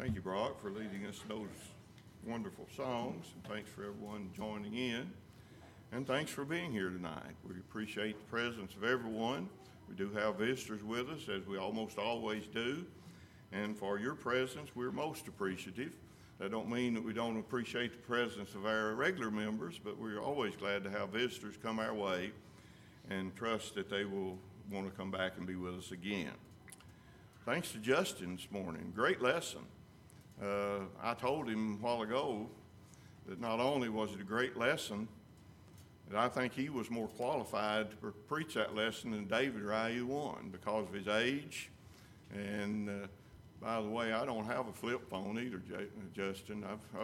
Thank you, Brock, for leading us those wonderful songs. And thanks for everyone joining in. And thanks for being here tonight. We appreciate the presence of everyone. We do have visitors with us, as we almost always do. And for your presence, we're most appreciative. That don't mean that we don't appreciate the presence of our regular members, but we're always glad to have visitors come our way and trust that they will want to come back and be with us again. Thanks to Justin this morning. Great lesson. I told him a while ago that not only was it a great lesson, that I think he was more qualified to preach that lesson than David or IU1 because of his age. And by the way, I don't have a flip phone either, Justin. I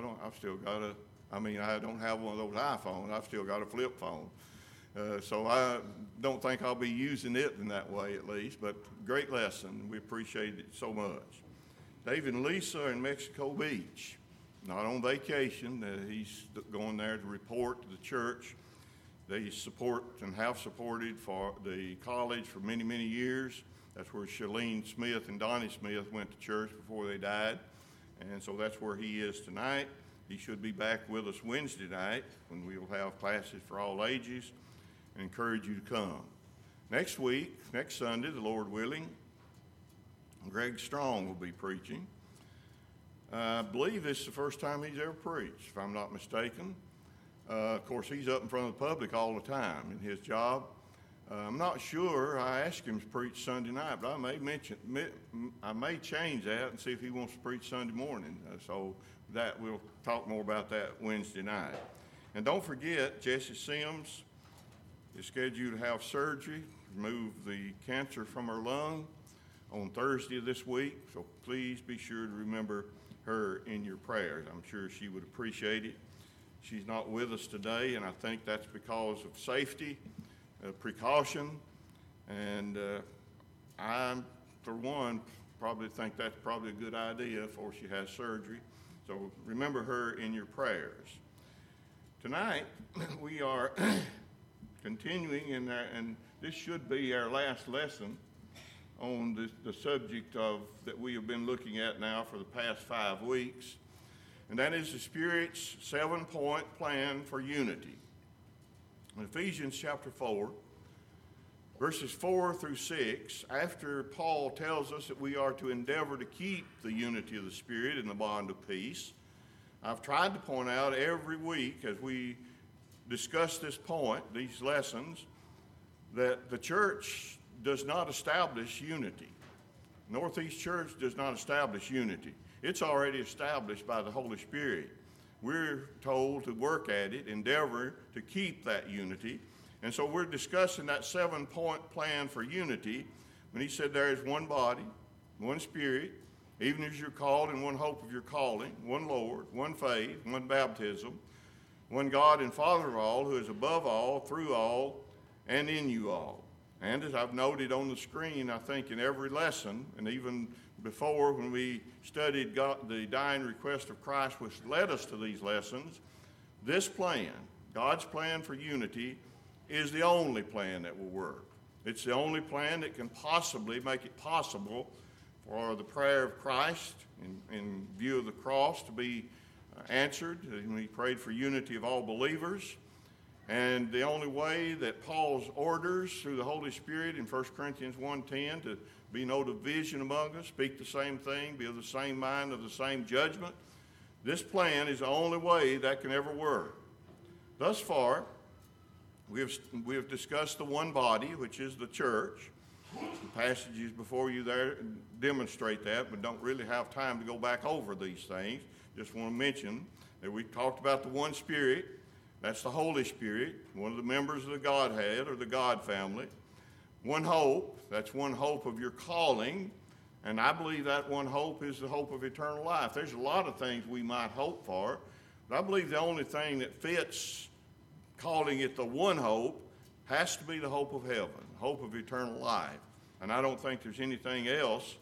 don't have one of those iPhones. I've still got a flip phone. So I don't think I'll be using it in that way at least, but great lesson. We appreciate it so much. David and Lisa in Mexico Beach, not on vacation. He's going there to report to the church. They support and have supported for the college for many, many years. That's where Shalene Smith and Donnie Smith went to church before they died. And so that's where he is tonight. He should be back with us Wednesday night when we will have classes for all ages. I encourage you to come. Next week, next Sunday, the Lord willing, Greg Strong will be preaching. I believe this is the first time he's ever preached, if I'm not mistaken. Of course, he's up in front of the public all the time in his job. I'm not sure. I asked him to preach Sunday night, but I may change that and see if he wants to preach Sunday morning. So that we'll talk more about that Wednesday night. And don't forget, Jesse Sims is scheduled to have surgery to remove the cancer from her lung on Thursday of this week. So please be sure to remember her in your prayers. I'm sure she would appreciate it. She's not with us today, and I think that's because of safety, precaution, and I, for one, probably think that's probably a good idea before she has surgery. So remember her in your prayers. Tonight, we are continuing, and this should be our last lesson on the subject that we have been looking at now for the past 5 weeks, and that is the Spirit's 7-point plan for unity. In Ephesians chapter 4, verses 4 through 6, after Paul tells us that we are to endeavor to keep the unity of the Spirit in the bond of peace, I've tried to point out every week as we discuss this point, these lessons, that the church does not establish unity. Northeast Church does not establish unity. It's already established by the Holy Spirit. We're told to work at it, endeavor to keep that unity. And so we're discussing that 7-point plan for unity when he said there is one body, one Spirit, even as you're called in one hope of your calling, one Lord, one faith, one baptism, one God and Father of all, who is above all, through all, and in you all. And as I've noted on the screen, I think in every lesson, and even before when we studied the dying request of Christ, which led us to these lessons, this plan, God's plan for unity, is the only plan that will work. It's the only plan that can possibly make it possible for the prayer of Christ in view of the cross to be answered. He prayed for unity of all believers. And the only way that Paul's orders through the Holy Spirit in 1 Corinthians 1:10 to be no division among us, speak the same thing, be of the same mind, of the same judgment, this plan is the only way that can ever work. Thus far, we have discussed the one body, which is the church. The passages before you there demonstrate that, but don't really have time to go back over these things. Just want to mention that we talked about the one Spirit. That's the Holy Spirit, one of the members of the Godhead or the God family. One hope, that's one hope of your calling, and I believe that one hope is the hope of eternal life. There's a lot of things we might hope for, but I believe the only thing that fits calling it the one hope has to be the hope of heaven, hope of eternal life. And I don't think there's anything else,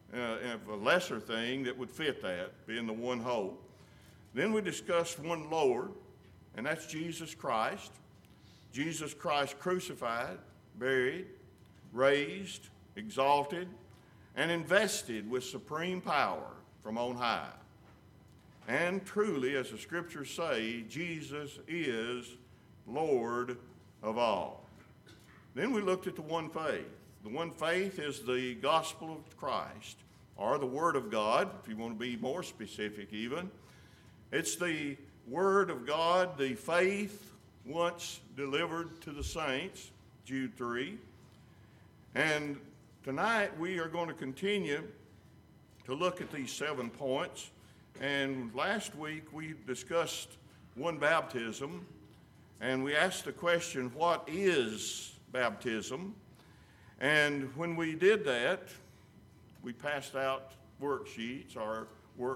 a lesser thing that would fit that, being the one hope. Then we discussed one Lord, and that's Jesus Christ. Jesus Christ crucified, buried, raised, exalted, and invested with supreme power from on high. And truly, as the scriptures say, Jesus is Lord of all. Then we looked at the one faith. The one faith is the gospel of Christ, or the Word of God, if you want to be more specific even. It's the Word of God, the faith once delivered to the saints, Jude 3. And tonight we are going to continue to look at these 7 points. And last week we discussed one baptism, and we asked the question, what is baptism? And when we did that, we passed out worksheets or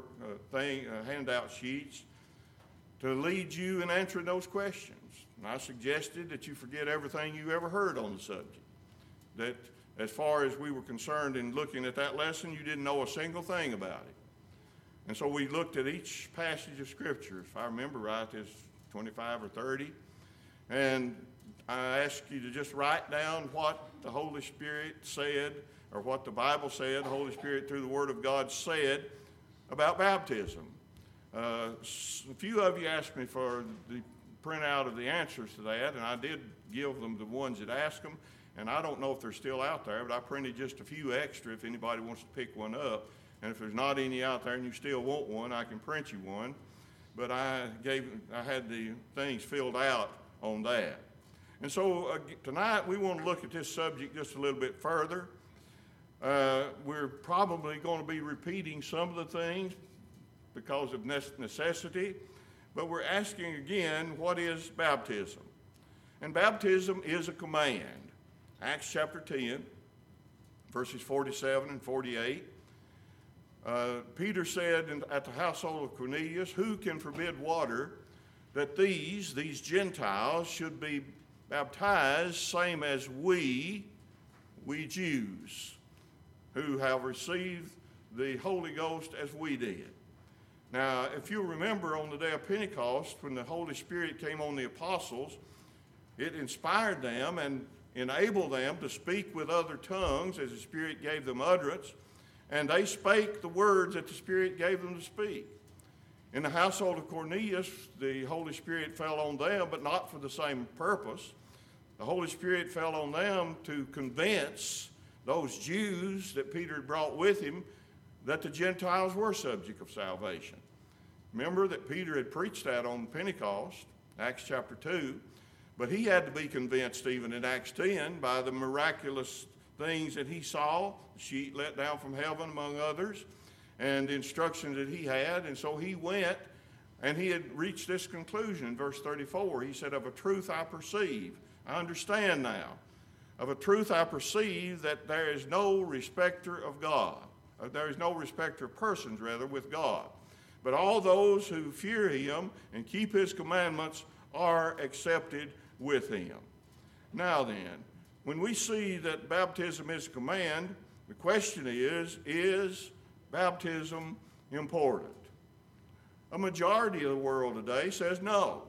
handout sheets to lead you in answering those questions. And I suggested that you forget everything you ever heard on the subject. That as far as we were concerned in looking at that lesson, you didn't know a single thing about it. And so we looked at each passage of Scripture. If I remember right, there's 25 or 30. And I asked you to just write down what the Holy Spirit said, or what the Bible said, the Holy Spirit through the Word of God said about baptism. A few of you asked me for the printout of the answers to that, and I did give them the ones that asked them. And I don't know if they're still out there, but I printed just a few extra if anybody wants to pick one up. And if there's not any out there and you still want one, I can print you one. But I had the things filled out on that. And so tonight we want to look at this subject just a little bit further. We're probably going to be repeating some of the things because of necessity, but we're asking again, what is baptism? And baptism is a command. Acts chapter 10, verses 47 and 48. Peter said at the household of Cornelius, who can forbid water that these Gentiles should be baptized, same as we Jews, who have received the Holy Ghost as we did. Now, if you remember on the day of Pentecost, when the Holy Spirit came on the apostles, it inspired them and enabled them to speak with other tongues as the Spirit gave them utterance, and they spake the words that the Spirit gave them to speak. In the household of Cornelius, the Holy Spirit fell on them, but not for the same purpose. The Holy Spirit fell on them to convince those Jews that Peter had brought with him that the Gentiles were subject of salvation. Remember that Peter had preached that on Pentecost, Acts chapter 2, but he had to be convinced even in Acts 10 by the miraculous things that he saw, the sheet let down from heaven among others, and the instructions that he had. And so he went, and he had reached this conclusion in verse 34. He said, of a truth I perceive, I understand now, of a truth I perceive that there is no respecter of God. There is no respecter of persons, rather, with God. But all those who fear him and keep his commandments are accepted with him. Now then, when we see that baptism is a command, the question is baptism important? A majority of the world today says no.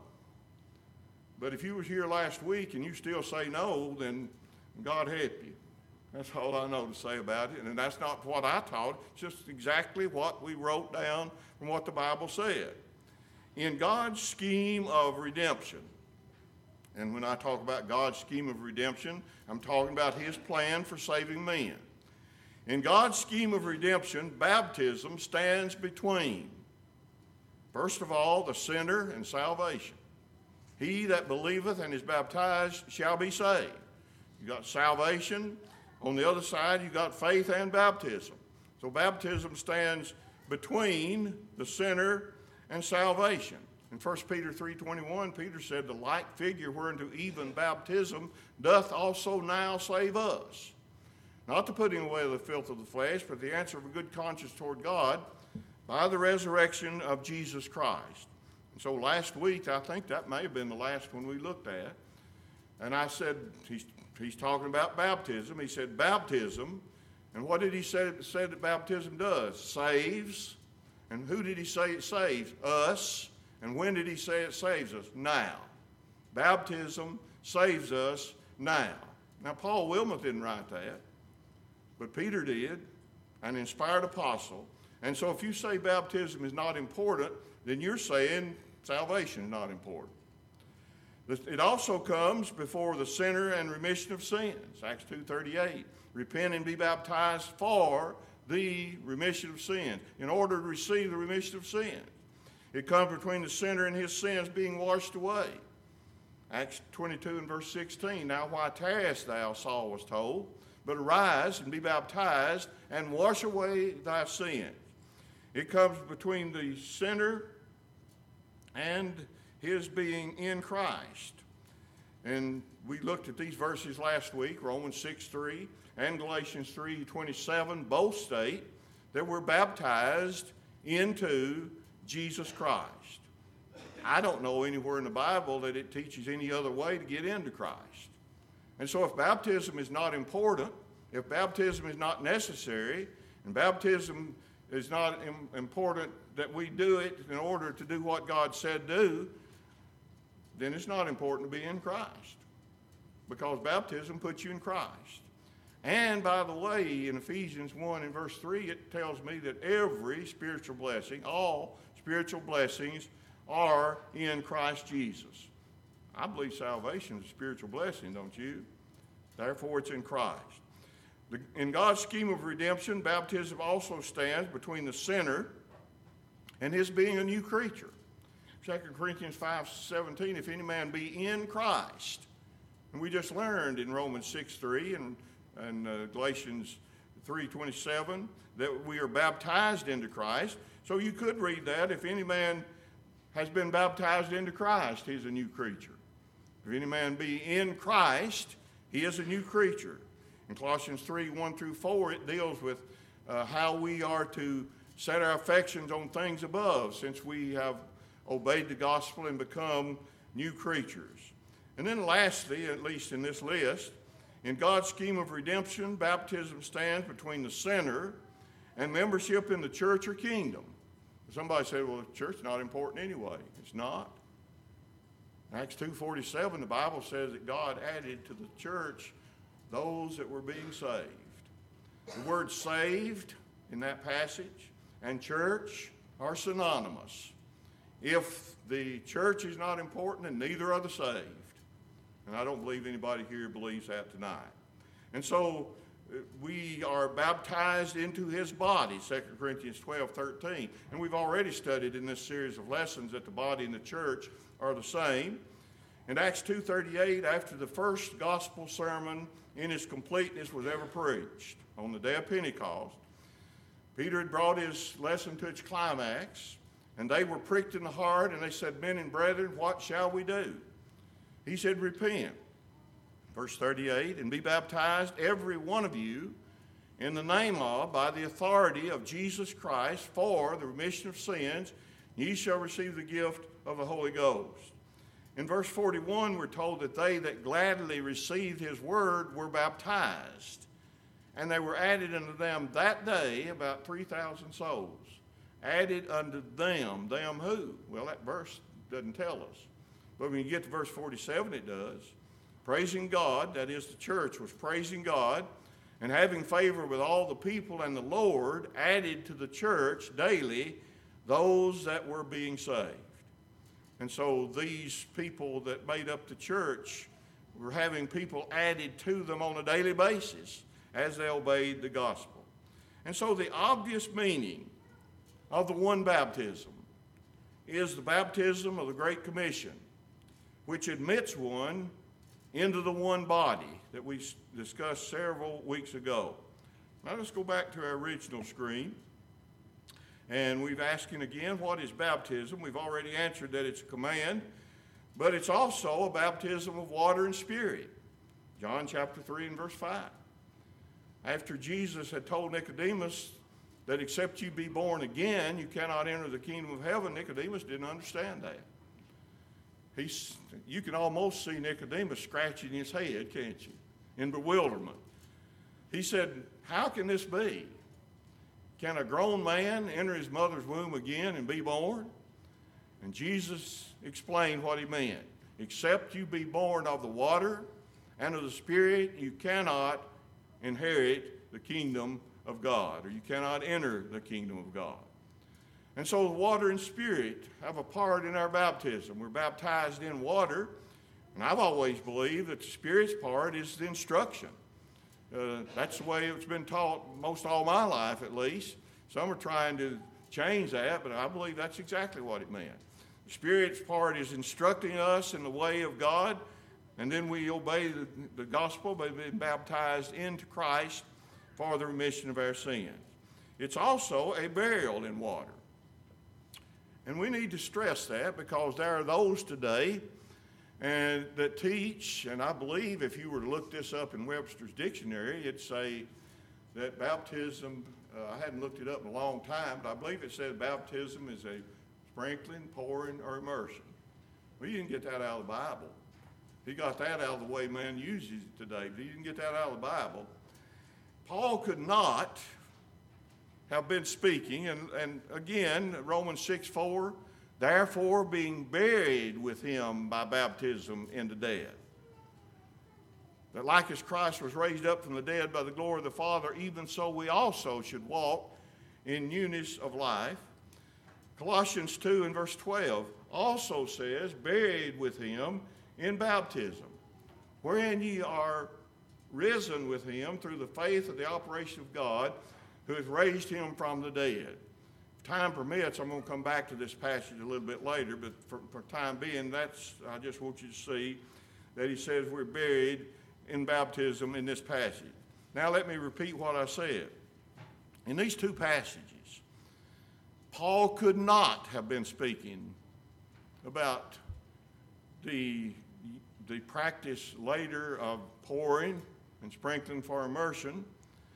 But if you were here last week and you still say no, then God help you. That's all I know to say about it. And that's not what I taught. It's just exactly what we wrote down from what the Bible said. In God's scheme of redemption, and when I talk about God's scheme of redemption, I'm talking about his plan for saving men. In God's scheme of redemption, baptism stands between, first of all, the sinner and salvation. He that believeth and is baptized shall be saved. You got salvation. On the other side, you got faith and baptism. So baptism stands between the sinner and salvation. In 1 Peter 3:21, Peter said, the like figure whereunto even baptism doth also now save us. Not the putting away of the filth of the flesh, but the answer of a good conscience toward God by the resurrection of Jesus Christ. And so last week, I think that may have been the last one we looked at, and I said, he's talking about baptism. He said baptism, and what did he say that baptism does? Saves. And who did he say it saves? Us. And when did he say it saves us? Now. Baptism saves us now. Now, Paul Wilmot didn't write that, but Peter did, an inspired apostle. And so if you say baptism is not important, then you're saying salvation is not important. It also comes before the sinner and remission of sins. Acts 2:38. Repent and be baptized for the remission of sins, in order to receive the remission of sins. It comes between the sinner and his sins being washed away. Acts 22 and verse 16. Now why tarriest thou, Saul was told, but arise and be baptized and wash away thy sins. It comes between the sinner and his being in Christ. And we looked at these verses last week, Romans 6:3 and Galatians 3:27, both state that we're baptized into Jesus Christ. I don't know anywhere in the Bible that it teaches any other way to get into Christ. And so if baptism is not important, if baptism is not necessary, and baptism is not important that we do it in order to do what God said do, then it's not important to be in Christ, because baptism puts you in Christ. And by the way, in Ephesians 1 and verse 3, it tells me that every spiritual blessing, all spiritual blessings, are in Christ Jesus. I believe salvation is a spiritual blessing, don't you? Therefore, it's in Christ. In God's scheme of redemption, baptism also stands between the sinner and his being a new creature. 2 Corinthians 5:17, if any man be in Christ. And we just learned in Romans 6:3 and Galatians 3:27 that we are baptized into Christ. So you could read that, if any man has been baptized into Christ, he's a new creature. If any man be in Christ, he is a new creature. In Colossians 3:1-4, it deals with how we are to set our affections on things above, since we have obeyed the gospel and become new creatures. And then lastly, at least in this list, in God's scheme of redemption, baptism stands between the sinner and membership in the church or kingdom. Somebody said, well, the church is not important anyway. It's not. In Acts 2:47, the Bible says that God added to the church those that were being saved. The word saved in that passage and church are synonymous. If the church is not important, then neither are the saved. And I don't believe anybody here believes that tonight. And so we are baptized into his body, 2 Corinthians 12:13. And we've already studied in this series of lessons that the body and the church are the same. In Acts 2:38, after the first gospel sermon in its completeness was ever preached, on the day of Pentecost, Peter had brought his lesson to its climax, and they were pricked in the heart, and they said, men and brethren, what shall we do? He said, repent. Verse 38, and be baptized, every one of you, in the name of, by the authority of Jesus Christ, for the remission of sins, ye shall receive the gift of the Holy Ghost. In verse 41, we're told that they that gladly received his word were baptized. And they were added unto them that day about 3,000 souls. Added unto them. Them who? Well, that verse doesn't tell us. But when you get to verse 47, it does. Praising God, that is the church was praising God, and having favor with all the people, and the Lord added to the church daily those that were being saved. And so these people that made up the church were having people added to them on a daily basis as they obeyed the gospel. And so the obvious meaning of the one baptism is the baptism of the Great Commission, which admits one into the one body that we discussed several weeks ago. Now let's go back to our original screen. And we've asking again, what is baptism? We've already answered that it's a command, but it's also a baptism of water and spirit. John chapter 3 and verse 5. After Jesus had told Nicodemus that except you be born again, you cannot enter the kingdom of heaven, Nicodemus didn't understand that. You can almost see Nicodemus scratching his head, can't you, in bewilderment. He said, how can this be? Can a grown man enter his mother's womb again and be born? And Jesus explained what he meant. Except you be born of the water and of the Spirit, you cannot inherit the kingdom of God, or you cannot enter the kingdom of God. And so the water and Spirit have a part in our baptism. We're baptized in water, and I've always believed that the Spirit's part is the instruction. That's the way it's been taught most all my life, at least. Some are trying to change that, but I believe that's exactly what it meant. The Spirit's part is instructing us in the way of God, and then we obey the gospel by being baptized into Christ for the remission of our sins. It's also a burial in water. And we need to stress that because there are those today that teach, and I believe if you were to look this up in Webster's dictionary, it'd say that baptism, I hadn't looked it up in a long time, but I believe it said baptism is a sprinkling, pouring, or immersion. Well, you didn't get that out of the Bible. He got that out of the way man uses it today, but he didn't get that out of the Bible. Paul could not have been speaking, and again, Romans 6:4, therefore being buried with him by baptism into death. That like as Christ was raised up from the dead by the glory of the Father, even so we also should walk in newness of life. Colossians 2 and verse 12 also says, buried with him in baptism, wherein ye are risen with him through the faith of the operation of God, who has raised him from the dead. If time permits, I'm going to come back to this passage a little bit later, but for time being, I just want you to see that he says we're buried in baptism in this passage. Now let me repeat what I said. In these two passages, Paul could not have been speaking about the practice later of pouring and sprinkling for immersion.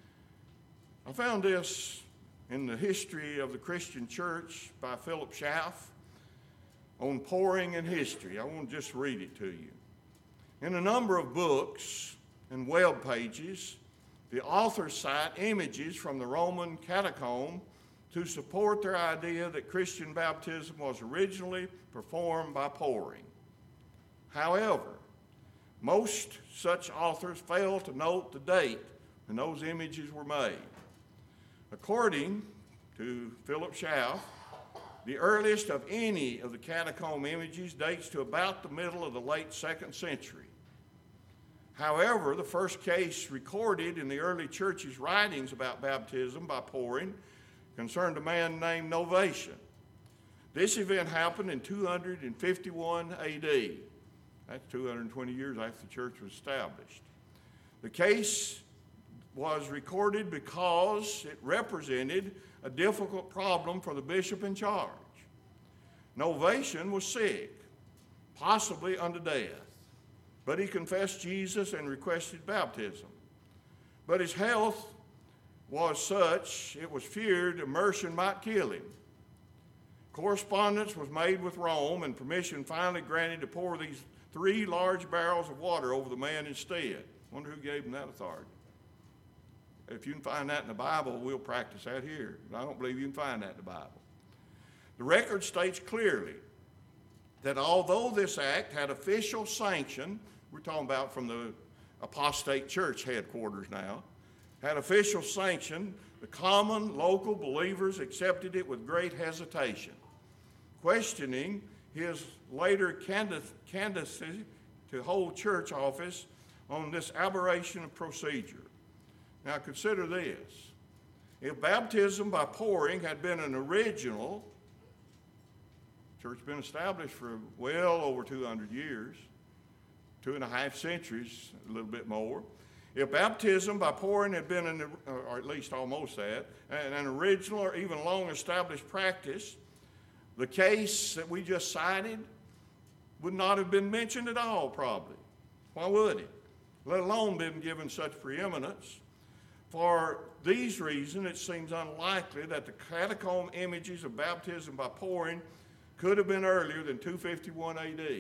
I found this in the history of the Christian church by Philip Schaff on pouring in history. I want to just read it to you. In a number of books and web pages, the authors cite images from the Roman catacomb to support their idea that Christian baptism was originally performed by pouring. However, most such authors fail to note the date when those images were made. According to Philip Schaff, the earliest of any of the catacomb images dates to about the middle of the late 2nd century. However, the first case recorded in the early church's writings about baptism by pouring concerned a man named Novatian. This event happened in 251 AD. That's 220 years after the church was established. The case was recorded because it represented a difficult problem for the bishop in charge. Novatian was sick, possibly unto death, but he confessed Jesus and requested baptism. But his health was such, it was feared immersion might kill him. Correspondence was made with Rome, and permission finally granted to pour these 3 large barrels of water over the man instead. Wonder who gave him that authority. If you can find that in the Bible, we'll practice that here. But I don't believe you can find that in the Bible. The record states clearly that although this act had official sanction, we're talking about from the apostate church headquarters now, had official sanction, the common local believers accepted it with great hesitation, questioning his later candidacy to hold church office on this aberration of procedure. Now consider this. If baptism by pouring had been an original, church been established for well over 200 years, 2.5 centuries, a little bit more. If baptism by pouring had been, or at least almost that, an original or even long-established practice, the case that we just cited would not have been mentioned at all, probably. Why would it? Let alone been given such preeminence. For these reasons, it seems unlikely that the catacomb images of baptism by pouring could have been earlier than 251 AD.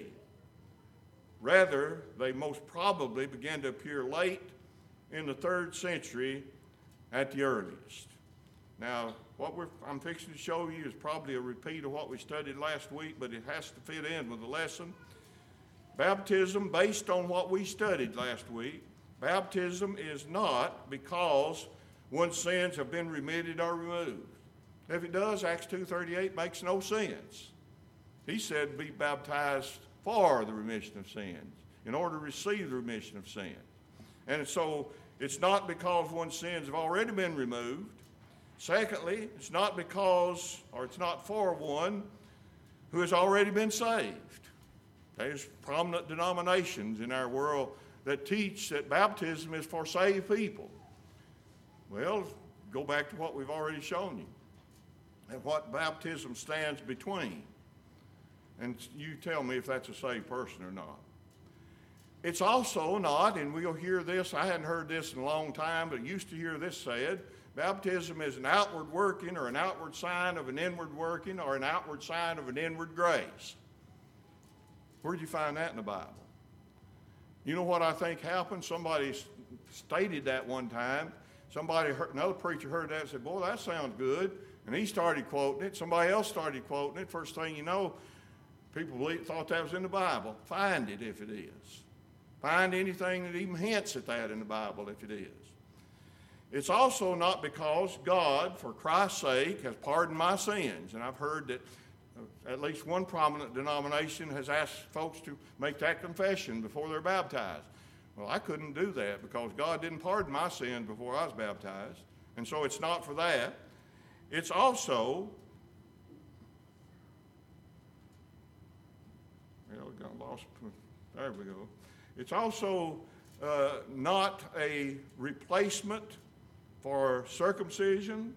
Rather, they most probably began to appear late in the 3rd century at the earliest. Now, what I'm fixing to show you is probably a repeat of what we studied last week, but it has to fit in with the lesson. Baptism, based on what we studied last week, baptism is not because one's sins have been remitted or removed. If it does, Acts 2:38 makes no sense. He said be baptized for the remission of sins, in order to receive the remission of sins. And so it's not because one's sins have already been removed. Secondly, it's not because, or it's not for one who has already been saved. There's prominent denominations in our world that teach that baptism is for saved people. Well, go back to what we've already shown you and what baptism stands between. And you tell me if that's a saved person or not. It's also not, and we'll hear this, I hadn't heard this in a long time, but used to hear this said, baptism is an outward working or an outward sign of an inward working or an outward sign of an inward grace. Where'd you find that in the Bible? You know what I think happened? Somebody stated that one time. Another preacher heard that and said, boy, that sounds good. And he started quoting it. Somebody else started quoting it. First thing you know, people thought that was in the Bible. Find it if it is. Find anything that even hints at that in the Bible if it is. It's also not because God, for Christ's sake, has pardoned my sins. And I've heard that at least one prominent denomination has asked folks to make that confession before they're baptized. Well, I couldn't do that because God didn't pardon my sins before I was baptized. And so it's not for that. It's also, there we go. It's also not a replacement for circumcision.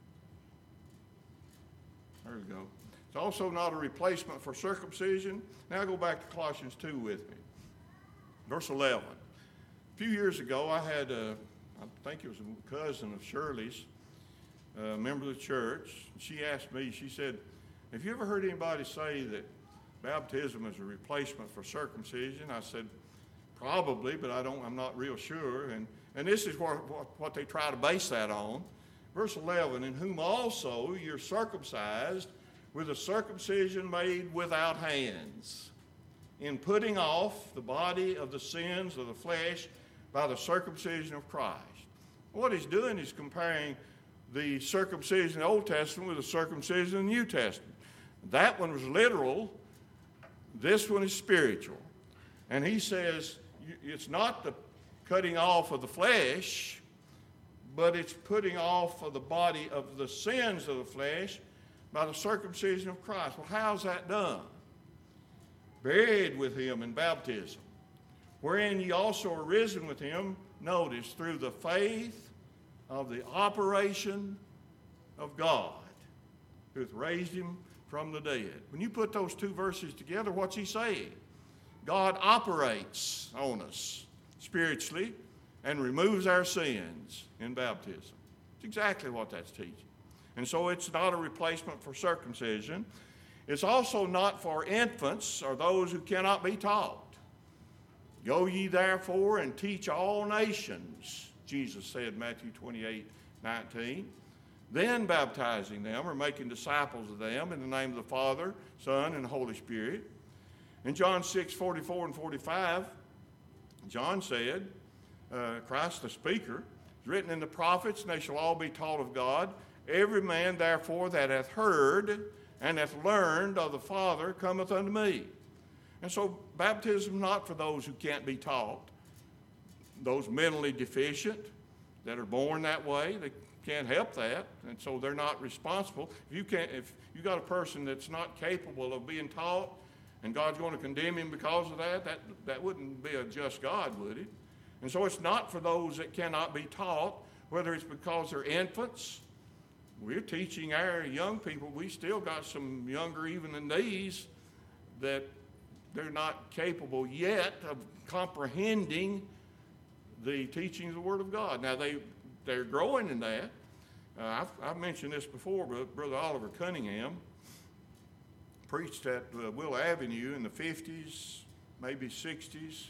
There we go. It's also not a replacement for circumcision. Now go back to Colossians 2 with me. Verse 11. A few years ago, I had, I think it was a cousin of Shirley's, a member of the church. She asked me, she said, have you ever heard anybody say that baptism is a replacement for circumcision? I said, probably, but I'm not real sure. And this is what they try to base that on. Verse 11, in whom also you're circumcised with a circumcision made without hands, in putting off the body of the sins of the flesh by the circumcision of Christ. What he's doing is comparing the circumcision in the Old Testament with the circumcision in the New Testament. That one was literal. This one is spiritual. And he says it's not the cutting off of the flesh, but it's putting off of the body of the sins of the flesh by the circumcision of Christ. Well, how's that done? Buried with him in baptism, wherein ye also are risen with him, notice, through the faith of the operation of God, who hath raised him from the dead. When you put those two verses together, what's he saying? God operates on us spiritually and removes our sins in baptism. It's exactly what that's teaching. And so it's not a replacement for circumcision. It's also not for infants or those who cannot be taught. Go ye therefore and teach all nations, Jesus said, Matthew 28:19. Then baptizing them or making disciples of them in the name of the Father, Son, and Holy Spirit. In John 6:44 and 45, John said, Christ the speaker, is written in the prophets, and they shall all be taught of God. Every man therefore that hath heard and hath learned of the Father cometh unto me. And so baptism not for those who can't be taught, those mentally deficient that are born that way. They can't help that, and so they're not responsible. If you got a person that's not capable of being taught, and God's going to condemn him because of that wouldn't be a just God, would it? And so it's not for those that cannot be taught, whether it's because they're infants. We're teaching our young people. We still got some younger even than these that they're not capable yet of comprehending the teachings of the Word of God. Now, they're growing in that. I've mentioned this before, but Brother Oliver Cunningham preached at Willow Avenue in the 50s, maybe 60s.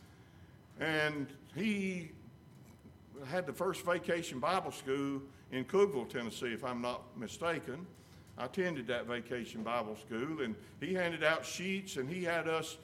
And he had the first vacation Bible school in Cookeville, Tennessee, if I'm not mistaken. I attended that vacation Bible school, and he handed out sheets, and he had us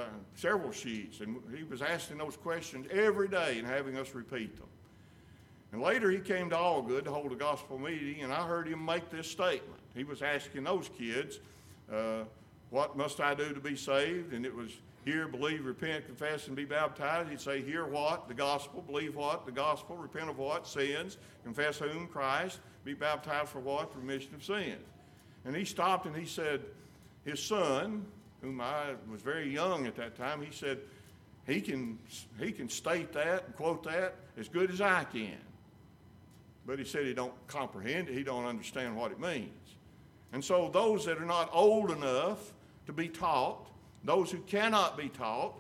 several sheets, and he was asking those questions every day and having us repeat them. And later he came to Allgood to hold a gospel meeting, and I heard him make this statement. He was asking those kids, what must I do to be saved? And it was, hear, believe, repent, confess, and be baptized. He'd say, hear what? The gospel. Believe what? The gospel. Repent of what? Sins. Confess whom? Christ. Be baptized for what? For remission of sins. And he stopped and he said, his son, whom I was very young at that time, he said, he can state that and quote that as good as I can. But he said he don't comprehend it. He don't understand what it means. And so those that are not old enough to be taught, those who cannot be taught,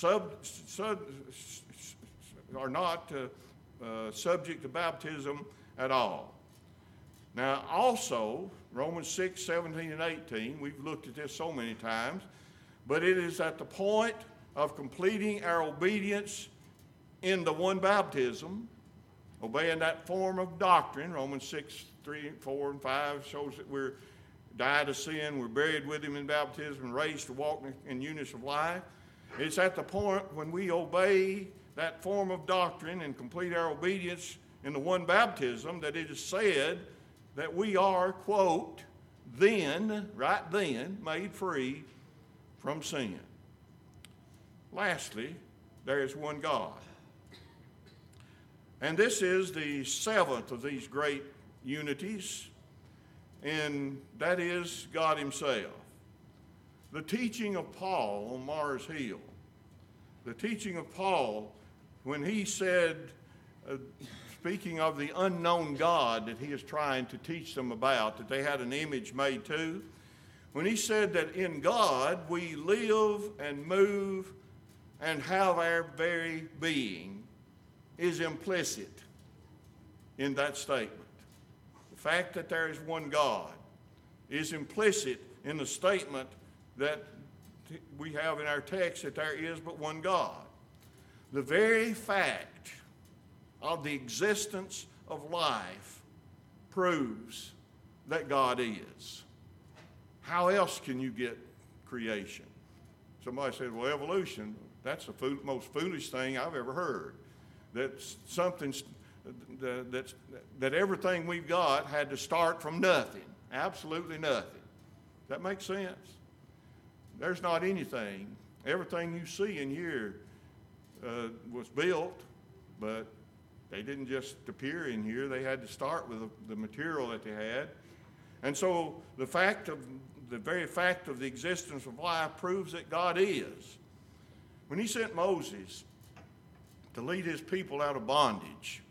are not subject to baptism at all. Now also, Romans 6, 17, and 18, we've looked at this so many times, but it is at the point of completing our obedience in the one baptism, obeying that form of doctrine. Romans 6, 3, 4, and 5 shows that we're died to sin, we're buried with him in baptism, and raised to walk in newness of life. It's at the point when we obey that form of doctrine and complete our obedience in the one baptism that it is said that we are, quote, then, right then, made free from sin. Lastly, there is one God. And this is the seventh of these great unities, and that is God himself. The teaching of Paul on Mars Hill, the teaching of Paul when he said, speaking of the unknown God that he is trying to teach them about, that they had an image made to, when he said that in God we live and move and have our very being, is implicit in that statement. The fact that there is one God is implicit in the statement that we have in our text that there is but one God. The very fact of the existence of life proves that God is. How else can you get creation? Somebody said, well, evolution, that's the most foolish thing I've ever heard. That's something that everything we've got had to start from nothing, absolutely nothing. That makes sense? There's not anything. Everything you see in here was built, but they didn't just appear in here. They had to start with the material that they had. And so the very fact of the existence of life proves that God is. When he sent Moses to lead his people out of bondage,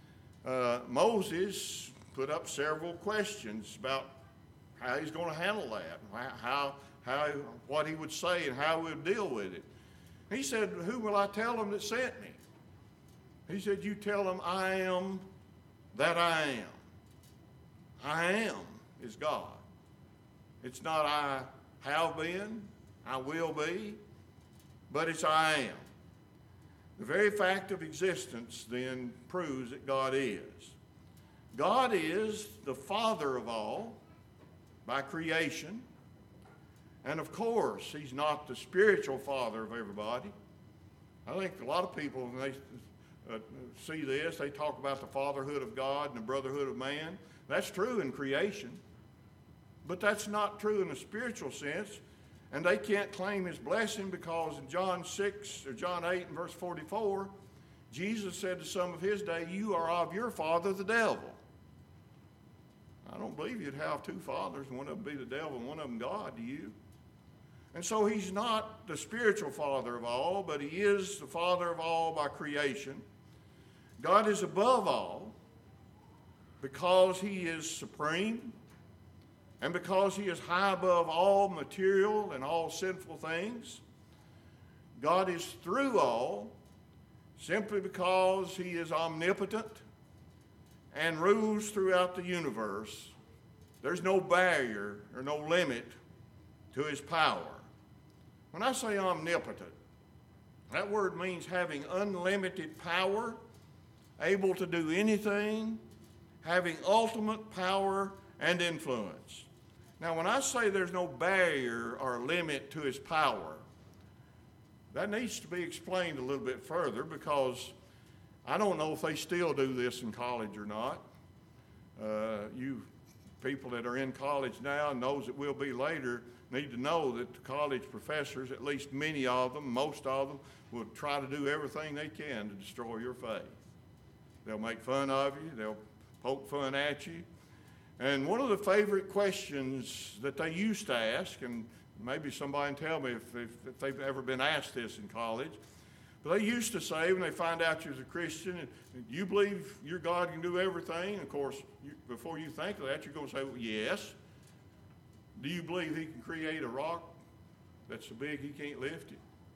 Moses put up several questions about how he's going to handle that, what he would say and how he would deal with it. He said, who will I tell them that sent me? He said, you tell them I am that I am. I am is God. It's not I have been, I will be, but it's I am. The very fact of existence then proves that God is. God is the Father of all by creation. And of course, he's not the spiritual father of everybody. I think a lot of people, when they see this, they talk about the fatherhood of God and the brotherhood of man. That's true in creation. But that's not true in a spiritual sense. And they can't claim his blessing because in John 6 or John 8 and verse 44, Jesus said to some of his day, you are of your father, the devil. I don't believe you'd have two fathers, one of them be the devil and one of them God, do you? And so he's not the spiritual father of all, but he is the father of all by creation. God is above all because he is supreme and because he is high above all material and all sinful things. God is through all simply because he is omnipotent and rules throughout the universe. There's no barrier or no limit to his power. When I say omnipotent, that word means having unlimited power, able to do anything, having ultimate power and influence. Now, when I say there's no barrier or limit to his power, that needs to be explained a little bit further because I don't know if they still do this in college or not. You people that are in college now and those that will be later need to know that the college professors, at least many of them, most of them, will try to do everything they can to destroy your faith. They'll make fun of you. They'll poke fun at you. And one of the favorite questions that they used to ask, and maybe somebody can tell me if they've ever been asked this in college, but they used to say when they find out you're a Christian, you believe your God can do everything? And of course, before you think of that, you're going to say, well, yes. Do you believe he can create a rock that's so big he can't lift it?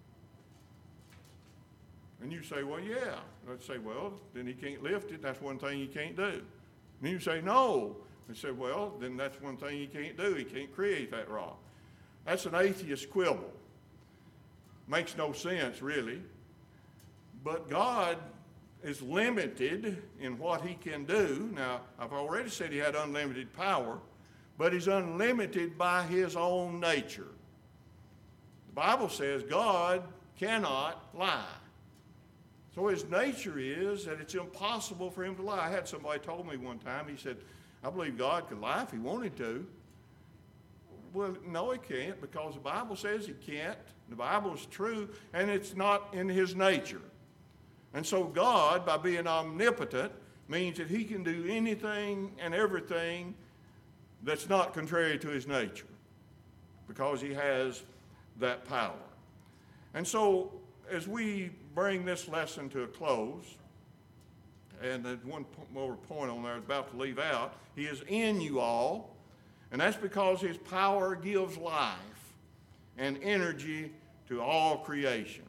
And you say, well, yeah. They'd say, well, then he can't lift it. That's one thing he can't do. And you say, no. They say, well, then that's one thing he can't do. He can't create that rock. That's an atheist quibble. Makes no sense, really. But God is limited in what he can do. Now, I've already said he had unlimited power, but he's unlimited by his own nature. The Bible says God cannot lie. So his nature is that it's impossible for him to lie. I had somebody told me one time, he said, I believe God could lie if he wanted to. Well, no, he can't, because the Bible says he can't. The Bible is true, and it's not in his nature. And so God, by being omnipotent, means that he can do anything and everything that's not contrary to his nature, because he has that power. And so as we bring this lesson to a close, and there's one more point on there I'm about to leave out, he is in you all, and that's because his power gives life and energy to all creation.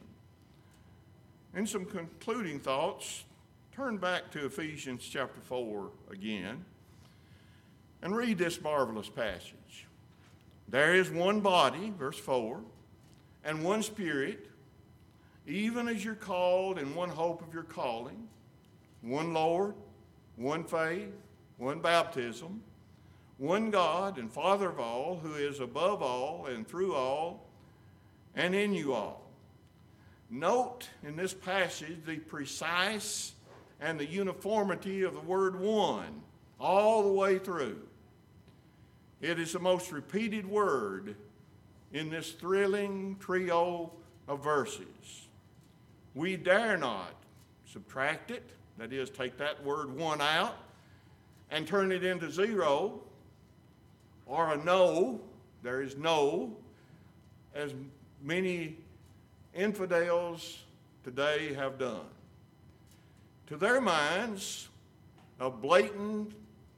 In some concluding thoughts, turn back to Ephesians chapter 4 again and read this marvelous passage. There is one body, verse 4, and one Spirit, even as you're called in one hope of your calling, one Lord, one faith, one baptism, one God and Father of all, who is above all and through all and in you all. Note in this passage the precise and the uniformity of the word one all the way through. It is the most repeated word in this thrilling trio of verses. We dare not subtract it, that is, take that word one out and turn it into zero or a no. There is no, as many infidels today have done. To their minds of blatant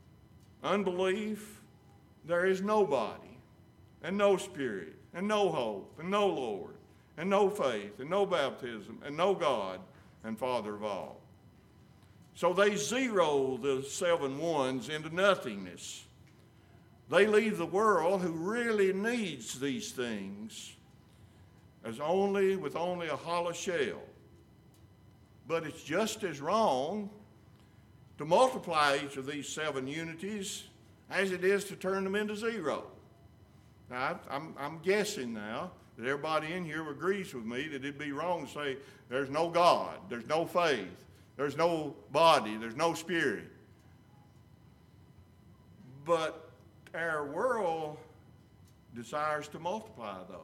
unbelief, there is nobody, and no Spirit, and no hope, and no Lord, and no faith, and no baptism, and no God and Father of all. So they zero the 7 ones into nothingness. They leave the world who really needs these things with only a hollow shell. But it's just as wrong to multiply each of these 7 unities as it is to turn them into zero. Now, I'm guessing now that everybody in here agrees with me that it'd be wrong to say there's no God, there's no faith, there's no body, there's no Spirit. But our world desires to multiply those.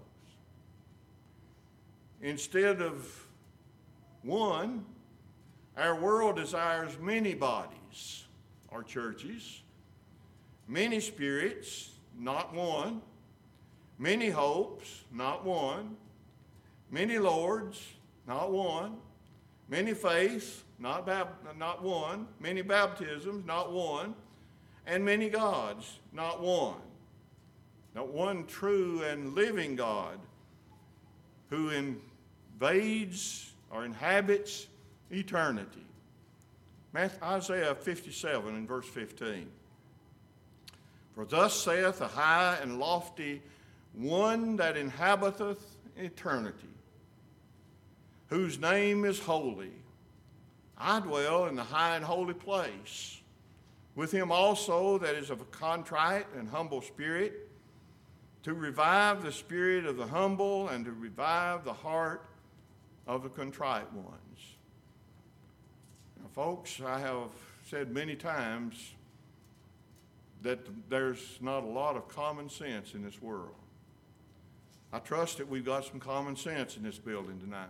Instead of one, our world desires many bodies or churches, many spirits, not one, many hopes, not one, many lords, not one, many faiths, not one, many baptisms, not one, and many gods, not one. Not one true and living God who invades or inhabits eternity. Isaiah 57 and verse 15. For thus saith the high and lofty one that inhabiteth eternity, whose name is holy. I dwell in the high and holy place, with him also that is of a contrite and humble spirit, to revive the spirit of the humble and to revive the heart of the contrite ones. Folks, I have said many times that there's not a lot of common sense in this world. I trust that we've got some common sense in this building tonight.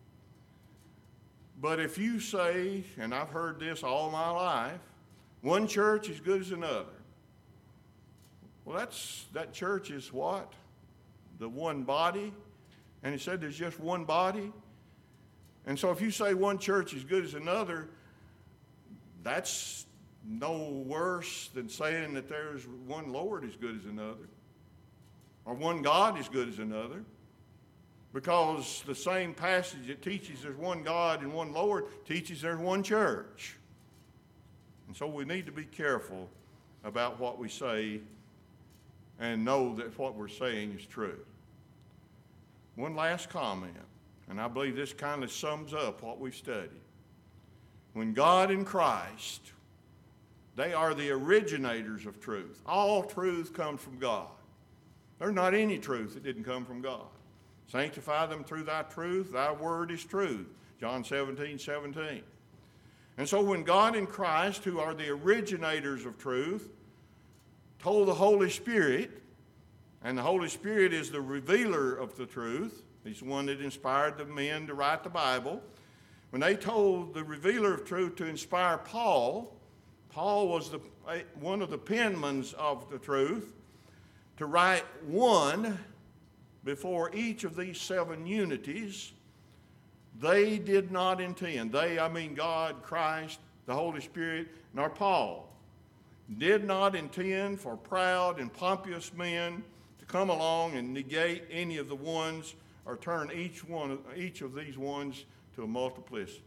But if you say, and I've heard this all my life, one church is good as another. Well, that church is what? The one body. And he said there's just one body. And so if you say one church is good as another, that's no worse than saying that there's one Lord as good as another, or one God as good as another, because the same passage that teaches there's one God and one Lord teaches there's one church. And so we need to be careful about what we say and know that what we're saying is true. One last comment, and I believe this kind of sums up what we've studied. When God and Christ, they are the originators of truth. All truth comes from God. There's not any truth that didn't come from God. Sanctify them through thy truth. Thy word is truth. John 17:17. And so when God and Christ, who are the originators of truth, told the Holy Spirit, and the Holy Spirit is the revealer of the truth. He's the one that inspired the men to write the Bible. When they told the revealer of truth to inspire Paul, Paul was one of the penmen of the truth, to write one before each of these 7 unities. They did not intend, I mean God, Christ, the Holy Spirit, nor Paul, did not intend for proud and pompous men to come along and negate any of the ones or turn each of these ones to a multiplicity.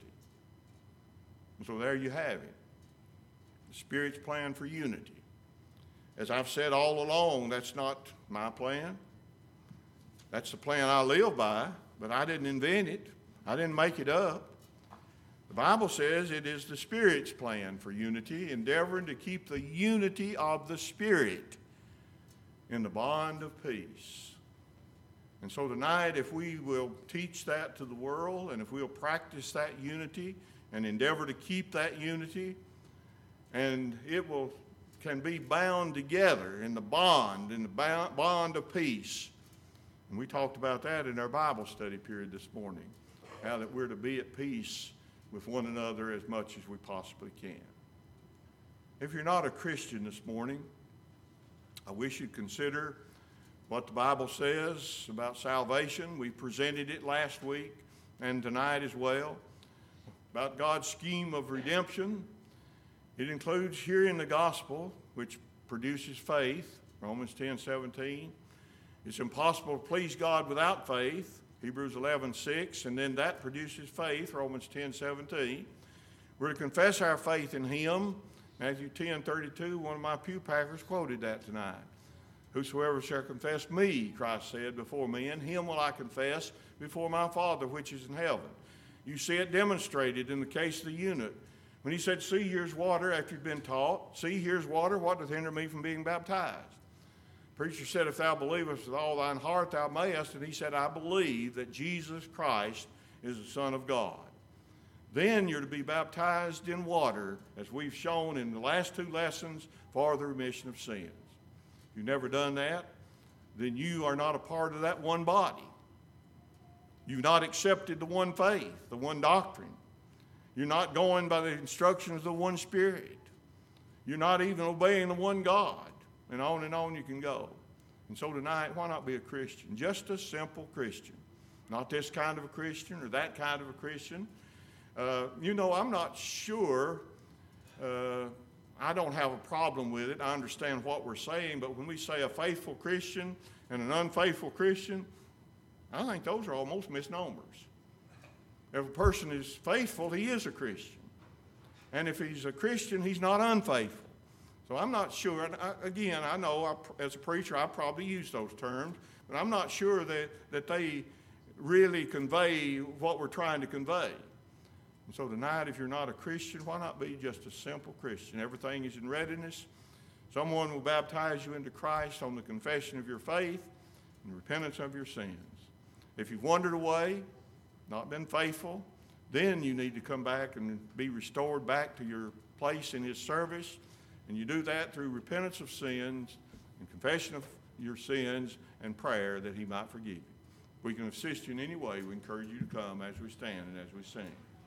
And so there you have it. The Spirit's plan for unity. As I've said all along, that's not my plan. That's the plan I live by, but I didn't invent it. I didn't make it up. The Bible says it is the Spirit's plan for unity, endeavoring to keep the unity of the Spirit in the bond of peace. And so tonight, if we will teach that to the world, and if we'll practice that unity and endeavor to keep that unity, and it can be bound together in the bond of peace. And we talked about that in our Bible study period this morning, how that we're to be at peace with one another as much as we possibly can. If you're not a Christian this morning, I wish you'd consider what the Bible says about salvation. We presented it last week and tonight as well, about God's scheme of redemption. It includes hearing the gospel, which produces faith, Romans 10:17. It's impossible to please God without faith, Hebrews 11:6, and then that produces faith, Romans 10:17. We're to confess our faith in Him, Matthew 10:32. One of my pew packers quoted that tonight. Whosoever shall confess me, Christ said, before men, him will I confess before my Father which is in heaven. You see it demonstrated in the case of the eunuch. When he said, see, here's water, after he'd been taught, see, here's water, what doth hinder me from being baptized? The preacher said, if thou believest with all thine heart, thou mayest. And he said, I believe that Jesus Christ is the Son of God. Then you're to be baptized in water, as we've shown in the last 2 lessons, for the remission of sins. If you've never done that, then you are not a part of that one body. You've not accepted the one faith, the one doctrine. You're not going by the instructions of the one Spirit. You're not even obeying the one God. And on you can go. And so tonight, why not be a Christian? Just a simple Christian. Not this kind of a Christian or that kind of a Christian. I'm not sure. I don't have a problem with it. I understand what we're saying. But when we say a faithful Christian and an unfaithful Christian, I think those are almost misnomers. If a person is faithful, he is a Christian. And if he's a Christian, he's not unfaithful. So I'm not sure. I know as a preacher, I probably use those terms, but I'm not sure that they really convey what we're trying to convey. And so tonight, if you're not a Christian, why not be just a simple Christian? Everything is in readiness. Someone will baptize you into Christ on the confession of your faith and repentance of your sins. If you've wandered away, not been faithful, then you need to come back and be restored back to your place in his service. And you do that through repentance of sins and confession of your sins and prayer that he might forgive you. If we can assist you in any way, we encourage you to come as we stand and as we sing.